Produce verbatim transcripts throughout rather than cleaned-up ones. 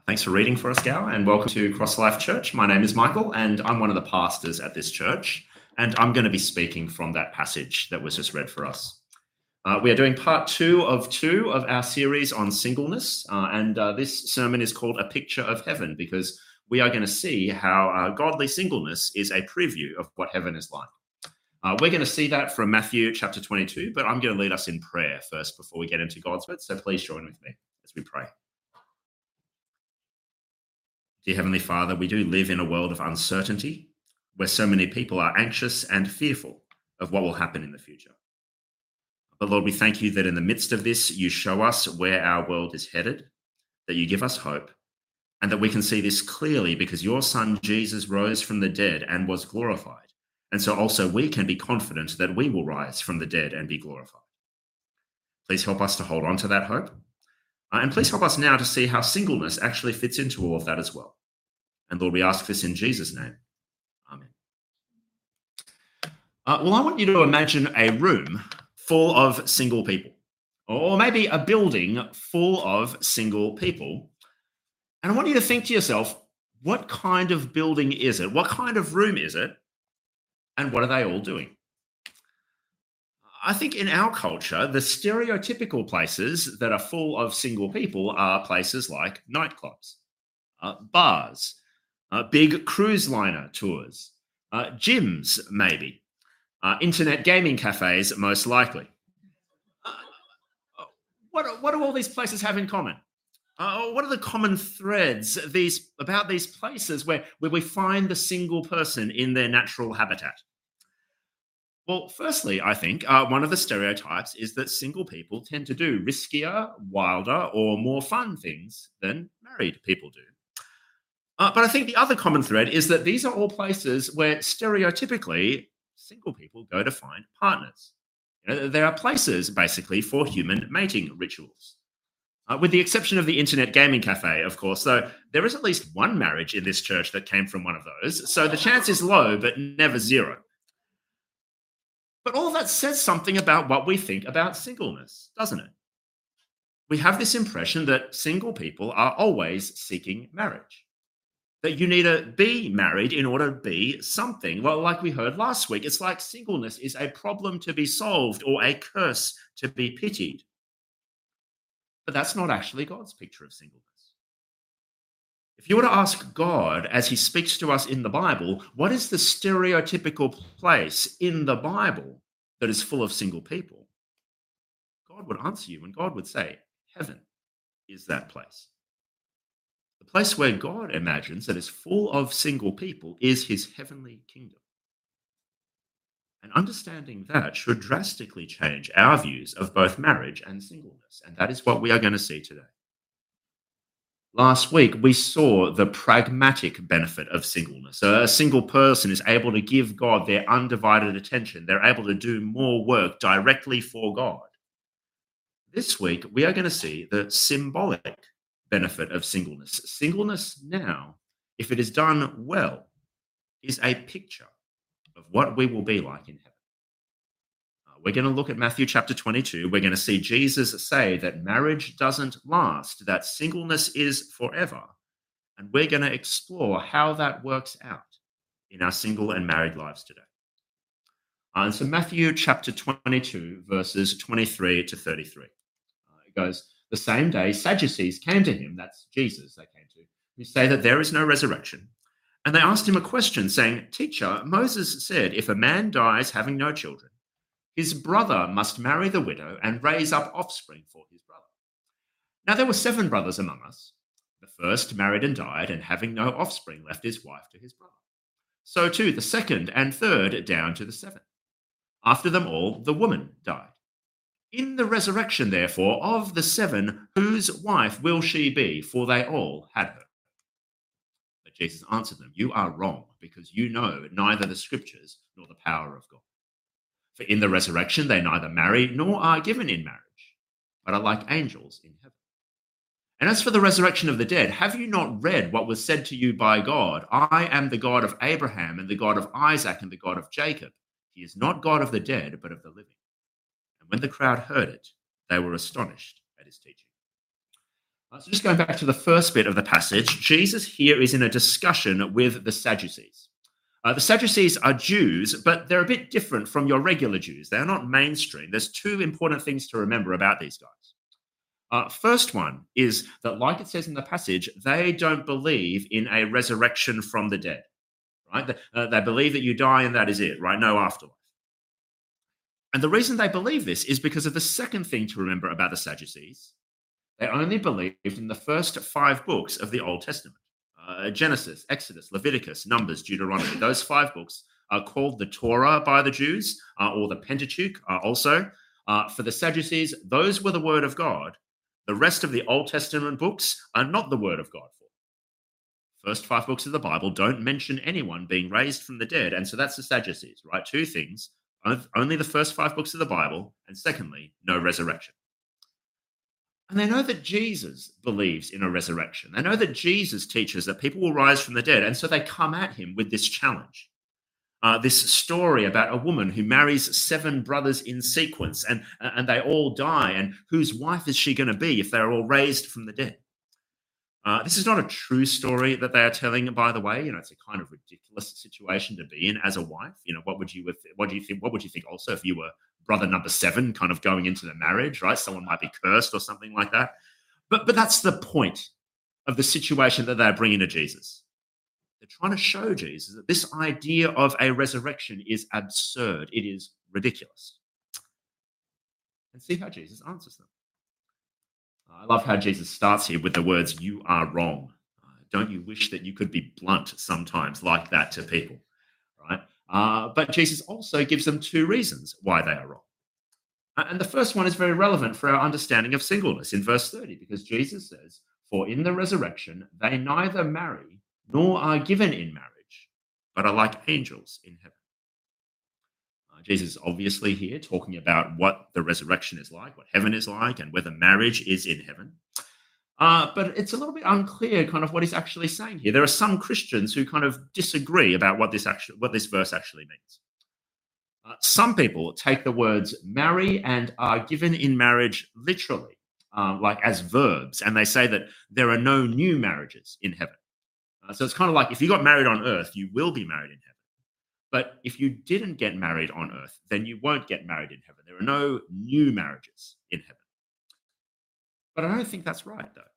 Thanks for reading for us, Gow, and welcome to Cross Life Church. My name is Michael, and I'm one of the pastors at this church, and I'm going to be speaking from that passage that was just read for us. Uh, we are doing part two of two of our series on singleness, uh, and uh, this sermon is called A Picture of Heaven, because we are going to see how uh, godly singleness is a preview of what heaven is like. Uh, we're going to see that from Matthew chapter twenty-two, but I'm going to lead us in prayer first before we get into God's word, so please join with me as we pray. Dear Heavenly Father, we do live in a world of uncertainty where so many people are anxious and fearful of what will happen in the future. But Lord, we thank you that in the midst of this, you show us where our world is headed, that you give us hope, and that we can see this clearly because your Son Jesus rose from the dead and was glorified. And so also we can be confident that we will rise from the dead and be glorified. Please help us to hold on to that hope. Uh, and please help us now to see how singleness actually fits into all of that as well. And Lord, we ask this in Jesus' name. Amen. Uh, well, I want you to imagine a room full of single people, or maybe a building full of single people. And I want you to think to yourself, what kind of building is it? What kind of room is it? And what are they all doing? I think in our culture, the stereotypical places that are full of single people are places like nightclubs, uh, bars, uh, big cruise liner tours, uh, gyms maybe, uh, internet gaming cafes most likely. Uh, what, what do all these places have in common? Uh, what are the common threads these about these places where, where we find the single person in their natural habitat? Well, firstly, I think uh, one of the stereotypes is that single people tend to do riskier, wilder, or more fun things than married people do. Uh, but I think the other common thread is that these are all places where stereotypically single people go to find partners. You know, there are places basically for human mating rituals. Uh, with the exception of the internet gaming cafe, of course, though there is at least one marriage in this church that came from one of those. So the chance is low, but never zero. But all that says something about what we think about singleness, doesn't it? We have this impression that single people are always seeking marriage, that you need to be married in order to be something. Well, like we heard last week, it's like singleness is a problem to be solved or a curse to be pitied. But that's not actually God's picture of singleness. If you were to ask God, as he speaks to us in the Bible, what is the stereotypical place in the Bible that is full of single people? God would answer you and God would say, heaven is that place. The place where God imagines that is full of single people is his heavenly kingdom. And understanding that should drastically change our views of both marriage and singleness. And that is what we are going to see today. Last week, we saw the pragmatic benefit of singleness. A single person is able to give God their undivided attention. They're able to do more work directly for God. This week, we are going to see the symbolic benefit of singleness. Singleness now, if it is done well, is a picture of what we will be like in heaven. We're going to look at Matthew chapter twenty-two. We're going to see Jesus say that marriage doesn't last, that singleness is forever. And we're going to explore how that works out in our single and married lives today. Uh, and so Matthew chapter twenty-two, verses twenty-three to thirty-three. Uh, it goes, the same day Sadducees came to him, that's Jesus they came to, who say that there is no resurrection. And they asked him a question saying, Teacher, Moses said, if a man dies having no children, his brother must marry the widow and raise up offspring for his brother. Now there were seven brothers among us. The first married and died, and having no offspring left his wife to his brother. So too the second and third down to the seventh. After them all, the woman died. In the resurrection, therefore, of the seven, whose wife will she be? For they all had her. But Jesus answered them, You are wrong, because you know neither the scriptures nor the power of God. For in the resurrection they neither marry nor are given in marriage, but are like angels in heaven. And as for the resurrection of the dead, have you not read what was said to you by God? I am the God of Abraham and the God of Isaac and the God of Jacob. He is not God of the dead, but of the living. And when the crowd heard it, they were astonished at his teaching. Uh, so just going back to the first bit of the passage, Jesus here is in a discussion with the Sadducees. Uh, the Sadducees are Jews, but they're a bit different from your regular Jews. They're not mainstream. There's two important things to remember about these guys. Uh, first one is that, like it says in the passage, they don't believe in a resurrection from the dead, right? They, uh, they believe that you die and that is it, right? No afterlife. And the reason they believe this is because of the second thing to remember about the Sadducees. They only believed in the first five books of the Old Testament. Uh, Genesis, Exodus, Leviticus, Numbers, Deuteronomy. Those five books are called the Torah by the Jews, uh, or the Pentateuch uh, also. Uh, for the Sadducees, those were the word of God. The rest of the Old Testament books are not the word of God. First five books of the Bible don't mention anyone being raised from the dead. And so that's the Sadducees, right? Two things. Only the first five books of the Bible. And secondly, no resurrection. And they know that Jesus believes in a resurrection. They know that Jesus teaches that people will rise from the dead. And so they come at him with this challenge. Uh, this story about a woman who marries seven brothers in sequence and, and they all die. And whose wife is she going to be if they're all raised from the dead? Uh, this is not a true story that they are telling, by the way. You know, it's a kind of ridiculous situation to be in as a wife. You know, what would you, what do you think? What would you think also if you were brother number seven, kind of going into the marriage, right? Someone might be cursed or something like that. But but that's the point of the situation that they're bringing to Jesus. They're trying to show Jesus that this idea of a resurrection is absurd. It is ridiculous. And see how Jesus answers them. I love how Jesus starts here with the words, "You are wrong." Uh, don't you wish that you could be blunt sometimes like that to people, right? Uh, but Jesus also gives them two reasons why they are wrong. Uh, and the first one is very relevant for our understanding of singleness in verse thirty, because Jesus says, "For in the resurrection they neither marry nor are given in marriage, but are like angels in heaven." Uh, Jesus is obviously here talking about what the resurrection is like, what heaven is like, and whether marriage is in heaven. Uh, but it's a little bit unclear kind of what he's actually saying here. There are some Christians who kind of disagree about what this actually, what this verse actually means. Uh, some people take the words marry and are given in marriage literally, um, like as verbs, and they say that there are no new marriages in heaven. Uh, so it's kind of like if you got married on earth, you will be married in heaven. But if you didn't get married on earth, then you won't get married in heaven. There are no new marriages in heaven. But I don't think that's right, though.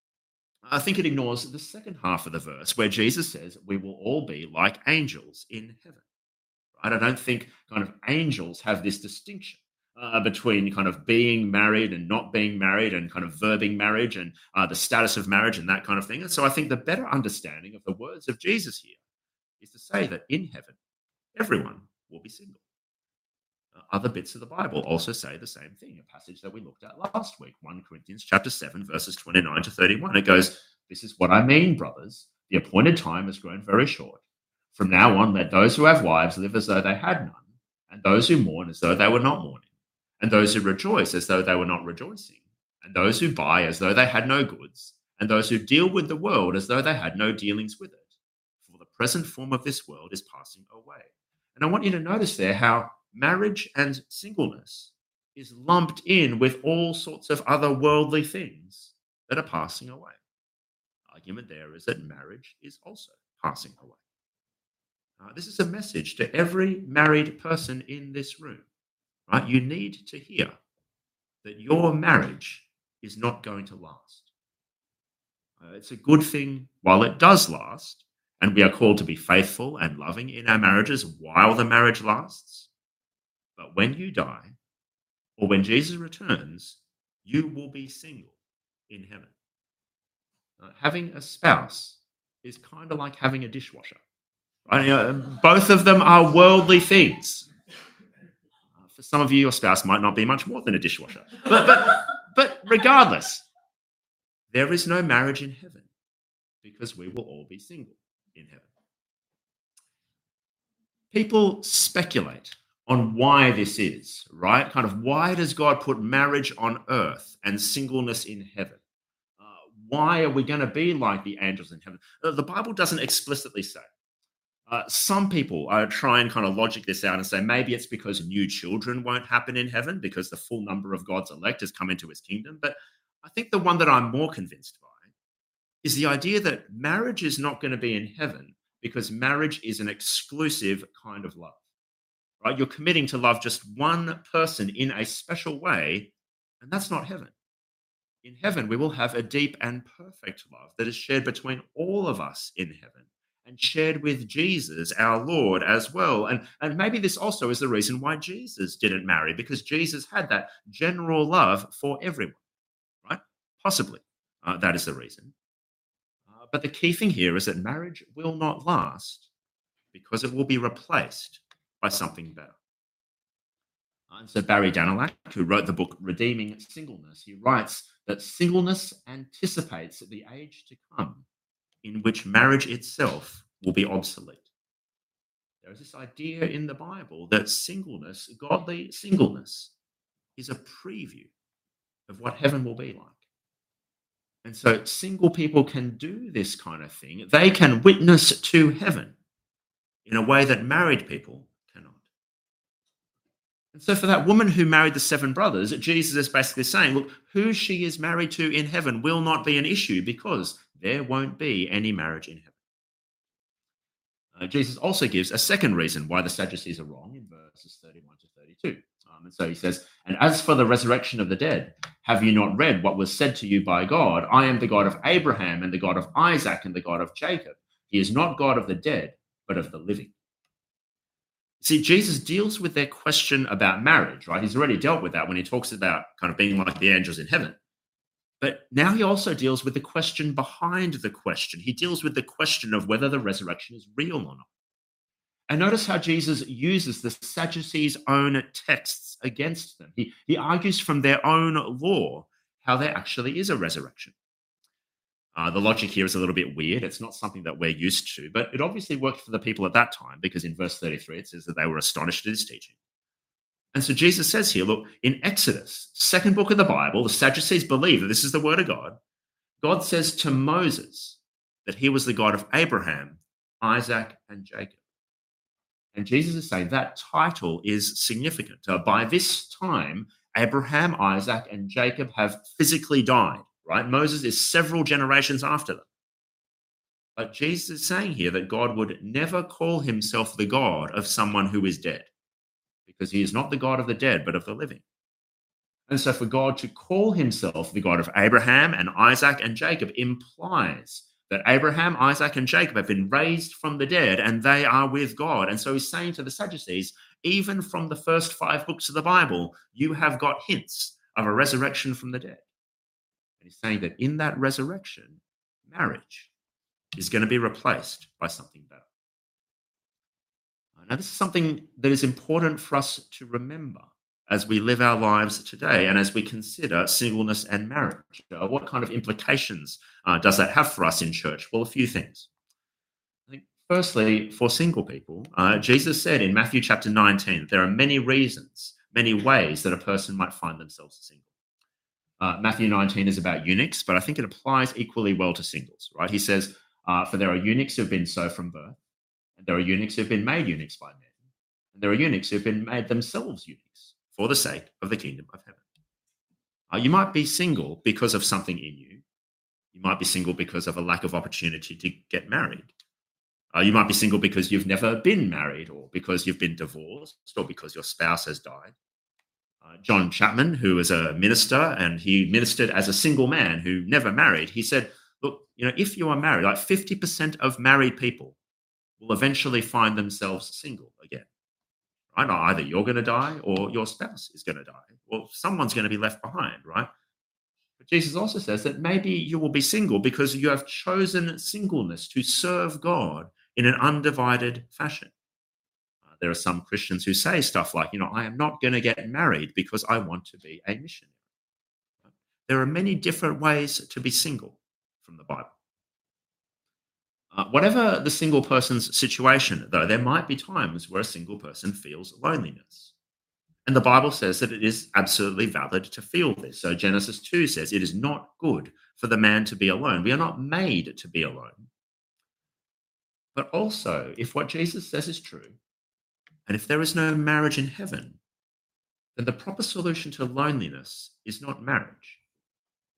I think it ignores the second half of the verse where Jesus says we will all be like angels in heaven. Right? I don't think kind of angels have this distinction uh, between kind of being married and not being married and kind of verbing marriage and uh, the status of marriage and that kind of thing. And so I think the better understanding of the words of Jesus here is to say that in heaven, everyone will be single. Uh, other bits of the Bible also say the same thing. A passage that we looked at last week, First Corinthians chapter seven, verses twenty-nine to thirty-one. It goes, "This is what I mean, brothers. The appointed time has grown very short. From now on, let those who have wives live as though they had none, and those who mourn as though they were not mourning, and those who rejoice as though they were not rejoicing, and those who buy as though they had no goods, and those who deal with the world as though they had no dealings with it. For the present form of this world is passing away." And I want you to notice there how marriage and singleness is lumped in with all sorts of other worldly things that are passing away. The argument there is that marriage is also passing away. Uh, this is a message to every married person in this room, right? You need to hear that your marriage is not going to last. Uh, it's a good thing while it does last, and we are called to be faithful and loving in our marriages while the marriage lasts. But when you die, or when Jesus returns, you will be single in heaven. Uh, having a spouse is kind of like having a dishwasher. Right? You know, both of them are worldly things. Uh, for some of you, your spouse might not be much more than a dishwasher. But, but, but regardless, there is no marriage in heaven because we will all be single in heaven. People speculate on why this is, right? Kind of why does God put marriage on earth and singleness in heaven? Uh, why are we going to be like the angels in heaven? Uh, the Bible doesn't explicitly say. Uh, some people uh, try and kind of logic this out and say maybe it's because new children won't happen in heaven because the full number of God's elect has come into his kingdom. But I think the one that I'm more convinced by is the idea that marriage is not going to be in heaven because marriage is an exclusive kind of love, right? You're committing to love just one person in a special way, and that's not heaven. In heaven, we will have a deep and perfect love that is shared between all of us in heaven and shared with Jesus, our Lord, as well. And, and maybe this also is the reason why Jesus didn't marry, because Jesus had that general love for everyone, right? Possibly uh, that is the reason. Uh, but the key thing here is that marriage will not last because it will be replaced by something better. And so Barry Danilak, who wrote the book Redeeming Singleness, he writes that singleness anticipates the age to come in which marriage itself will be obsolete. There is this idea in the Bible that singleness, godly singleness, is a preview of what heaven will be like. And so single people can do this kind of thing. They can witness to heaven in a way that married people cannot. And so for that woman who married the seven brothers, Jesus is basically saying, look, who she is married to in heaven will not be an issue because there won't be any marriage in heaven. Uh, Jesus also gives a second reason why the Sadducees are wrong in verses thirty-one to thirty-two. Um, and so he says, and as for the resurrection of the dead, have you not read what was said to you by God? I am the God of Abraham and the God of Isaac and the God of Jacob. He is not God of the dead, but of the living. See, Jesus deals with their question about marriage, right? He's already dealt with that when he talks about kind of being like the angels in heaven. But now he also deals with the question behind the question. He deals with the question of whether the resurrection is real or not. And notice how Jesus uses the Sadducees' own texts against them. He, he argues from their own law how there actually is a resurrection. Uh, the logic here is a little bit weird. It's not something that we're used to, but it obviously worked for the people at that time because in verse thirty-three it says that they were astonished at his teaching. And so Jesus says here, look, in Exodus, second book of the Bible, the Sadducees believe that this is the word of God. God says to Moses that he was the God of Abraham, Isaac, and Jacob. And Jesus is saying that title is significant. Uh, by this time, Abraham, Isaac, and Jacob have physically died, right? Moses is several generations after them. But Jesus is saying here that God would never call himself the God of someone who is dead, because he is not the God of the dead, but of the living. And so for God to call himself the God of Abraham and Isaac and Jacob implies that Abraham, Isaac, and Jacob have been raised from the dead and they are with God. And so he's saying to the Sadducees, even from the first five books of the Bible, you have got hints of a resurrection from the dead. And he's saying that in that resurrection, marriage is going to be replaced by something better. Now, this is something that is important for us to remember as we live our lives today and as we consider singleness and marriage. Uh, what kind of implications uh, does that have for us in church? Well, a few things. I think, firstly, for single people, uh, Jesus said in Matthew chapter nineteen, there are many reasons, many ways that a person might find themselves single. Uh, Matthew nineteen is about eunuchs, but I think it applies equally well to singles, right? He says, uh, for there are eunuchs who have been so from birth, and there are eunuchs who have been made eunuchs by men, and there are eunuchs who have been made themselves eunuchs for the sake of the kingdom of heaven. Uh, you might be single because of something in you. You might be single because of a lack of opportunity to get married. Uh, you might be single because you've never been married, or because you've been divorced, or because your spouse has died. Uh, John Chapman, who was a minister, and he ministered as a single man who never married, he said, look, you know, if you are married, like fifty percent of married people will eventually find themselves single again. Right? Either you're going to die or your spouse is going to die, or someone's going to be left behind, right? But Jesus also says that maybe you will be single because you have chosen singleness to serve God in an undivided fashion. Uh, there are some Christians who say stuff like, you know, I am not going to get married because I want to be a missionary. Right? There are many different ways to be single from the Bible. Uh, whatever the single person's situation, though, there might be times where a single person feels loneliness. And the Bible says that it is absolutely valid to feel this. So Genesis two says it is not good for the man to be alone. We are not made to be alone. But also, if what Jesus says is true, and if there is no marriage in heaven, then the proper solution to loneliness is not marriage,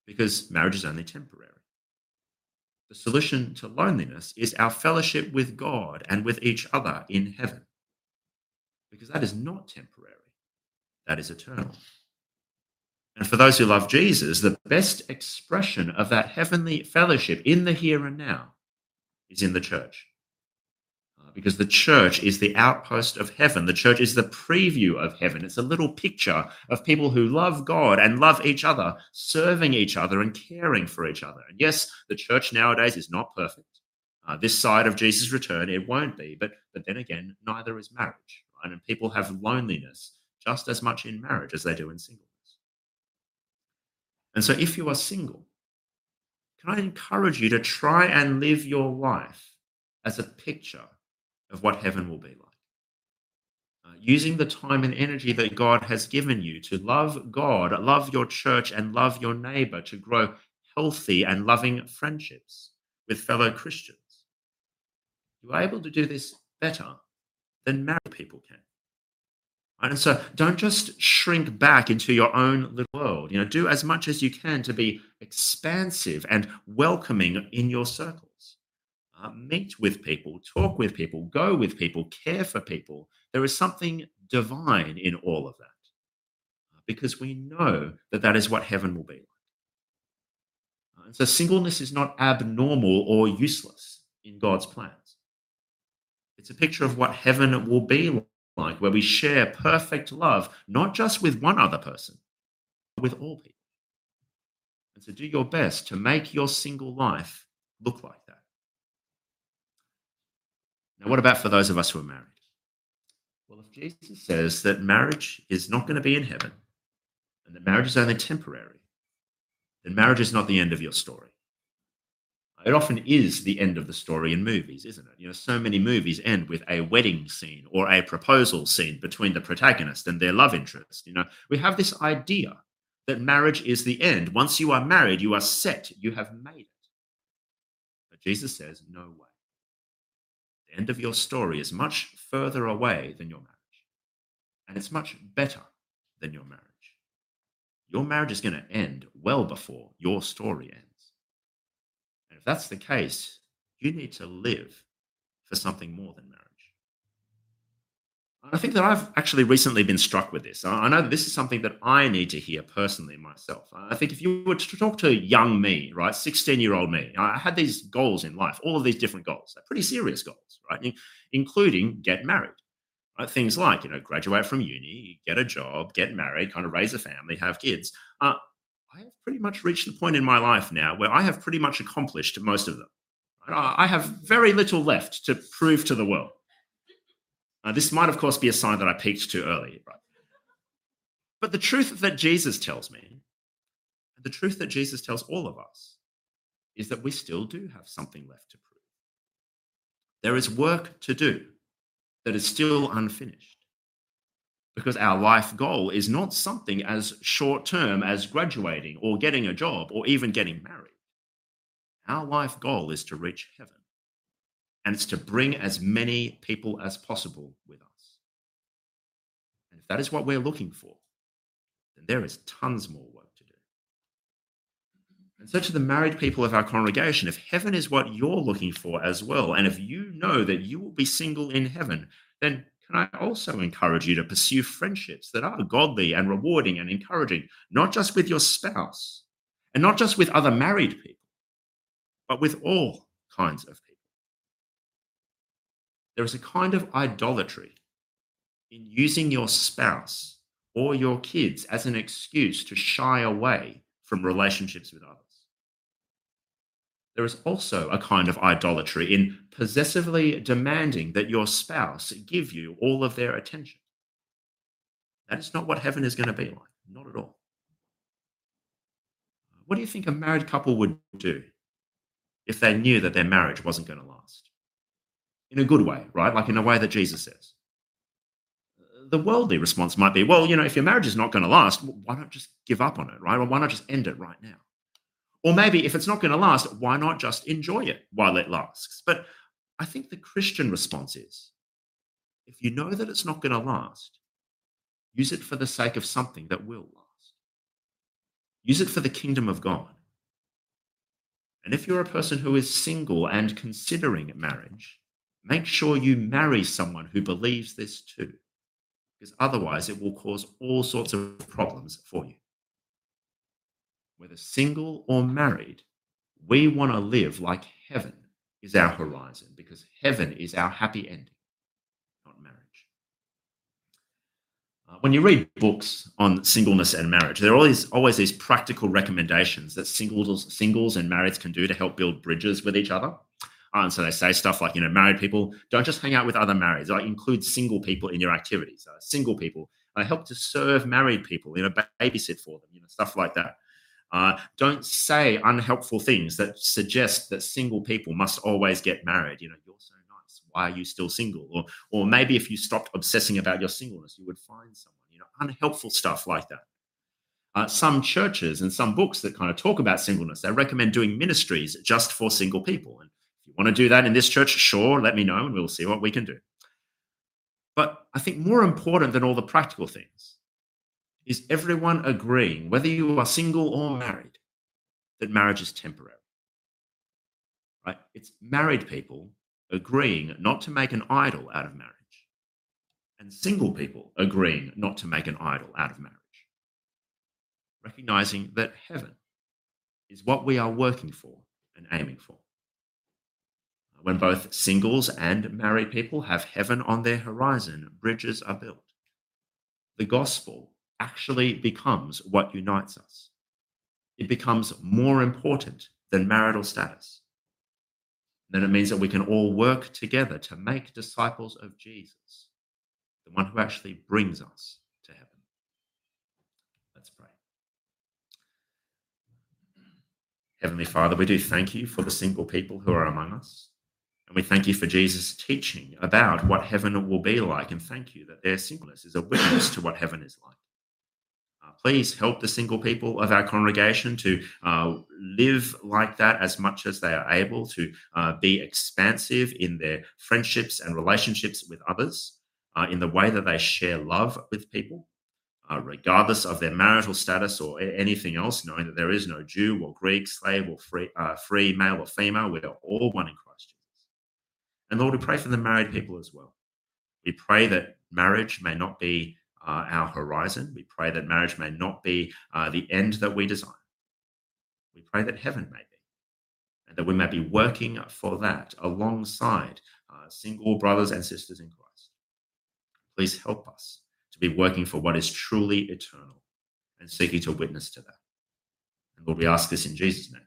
because marriage is only temporary. The solution to loneliness is our fellowship with God and with each other in heaven, because that is not temporary, that is eternal. And for those who love Jesus, the best expression of that heavenly fellowship in the here and now is in the church. Uh, because the church is the outpost of heaven. The church is the preview of heaven. It's a little picture of people who love God and love each other, serving each other and caring for each other. And yes, the church nowadays is not perfect. Uh, this side of Jesus' return, it won't be. But, but then again, neither is marriage. Right? And people have loneliness just as much in marriage as they do in singleness. And so if you are single, can I encourage you to try and live your life as a picture of what heaven will be like? Uh, using the time and energy that God has given you to love God, love your church, and love your neighbor, to grow healthy and loving friendships with fellow Christians. You are able to do this better than married people can. And so don't just shrink back into your own little world. You know, do as much as you can to be expansive and welcoming in your circles. Uh, meet with people, talk with people, go with people, care for people. There is something divine in all of that, uh, because we know that that is what heaven will be like. Uh, and so singleness is not abnormal or useless in God's plans. It's a picture of what heaven will be like. Like where we share perfect love, not just with one other person, but with all people. And so do your best to make your single life look like that. Now, what about for those of us who are married? Well, if Jesus says that marriage is not going to be in heaven and that marriage is only temporary, then marriage is not the end of your story. It often is the end of the story in movies, isn't it? You know, so many movies end with a wedding scene or a proposal scene between the protagonist and their love interest. You know, we have this idea that marriage is the end. Once you are married, you are set, you have made it. But Jesus says, no way. The end of your story is much further away than your marriage, and it's much better than your marriage. Your marriage is going to end well before your story ends. And if that's the case, you need to live for something more than marriage. I think that I've actually recently been struck with this. I I know that this is something that I need to hear personally myself. I think if you were to talk to young me, right, sixteen-year-old me, I had these goals in life, all of these different goals, they're pretty serious goals, right, in- including get married. Right? Things like, you know, graduate from uni, get a job, get married, kind of raise a family, have kids. Uh, I have pretty much reached the point in my life now where I have pretty much accomplished most of them. I I have very little left to prove to the world. Uh, this might, of course, be a sign that I peaked too early, right? But the truth that Jesus tells me, and the truth that Jesus tells all of us, is that we still do have something left to prove. There is work to do that is still unfinished, because our life goal is not something as short term as graduating or getting a job or even getting married. Our life goal is to reach heaven, and it's to bring as many people as possible with us. And if that is what we're looking for, then there is tons more work to do. And so, to the married people of our congregation, if heaven is what you're looking for as well, and if you know that you will be single in heaven, then can I also encourage you to pursue friendships that are godly and rewarding and encouraging, not just with your spouse and not just with other married people, but with all kinds of people. There is a kind of idolatry in using your spouse or your kids as an excuse to shy away from relationships with others. There is also a kind of idolatry in possessively demanding that your spouse give you all of their attention. That is not what heaven is going to be like, not at all. What do you think a married couple would do if they knew that their marriage wasn't going to last? In a good way, right? Like in a way that Jesus says. The worldly response might be, well, you know, if your marriage is not going to last, why not just give up on it, right? Or why not just end it right now? Or maybe if it's not going to last, why not just enjoy it while it lasts? But I think the Christian response is, if you know that it's not going to last, use it for the sake of something that will last. Use it for the kingdom of God. And if you're a person who is single and considering marriage, make sure you marry someone who believes this too, because otherwise it will cause all sorts of problems for you. Whether single or married, we want to live like heaven is our horizon, because heaven is our happy ending, not marriage. Uh, when you read books on singleness and marriage, there are always always these practical recommendations that singles singles and marrieds can do to help build bridges with each other. Uh, and so they say stuff like, you know, married people don't just hang out with other marrieds. Like, include single people in your activities. Uh, single people uh, help to serve married people, you know, babysit for them, you know, stuff like that. Uh, don't say unhelpful things that suggest that single people must always get married. You know, you're so nice. Why are you still single? Or, or maybe if you stopped obsessing about your singleness, you would find someone. You know, unhelpful stuff like that. Uh, some churches and some books that kind of talk about singleness, they recommend doing ministries just for single people. And if you want to do that in this church, sure, let me know and we'll see what we can do. But I think more important than all the practical things is everyone agreeing, whether you are single or married, that marriage is temporary. Right? It's married people agreeing not to make an idol out of marriage, and single people agreeing not to make an idol out of marriage. Recognizing that heaven is what we are working for and aiming for. When both singles and married people have heaven on their horizon, bridges are built. The gospel actually becomes what unites us. It becomes more important than marital status. Then it means that we can all work together to make disciples of Jesus, the one who actually brings us to heaven. Let's pray. Heavenly Father, we do thank you for the single people who are among us. And we thank you for Jesus' teaching about what heaven will be like. And thank you that their singleness is a witness to what heaven is like. Uh, please help the single people of our congregation to uh, live like that as much as they are able, to uh, be expansive in their friendships and relationships with others, uh, in the way that they share love with people, uh, regardless of their marital status or a- anything else, knowing that there is no Jew or Greek, slave or free, uh, free male or female. We are all one in Christ Jesus. And Lord, we pray for the married people as well. We pray that marriage may not be Uh, our horizon. We pray that marriage may not be uh, the end that we desire. We pray that heaven may be, and that we may be working for that alongside uh, single brothers and sisters in Christ. Please help us to be working for what is truly eternal and seeking to witness to that. And Lord, we ask this in Jesus' name.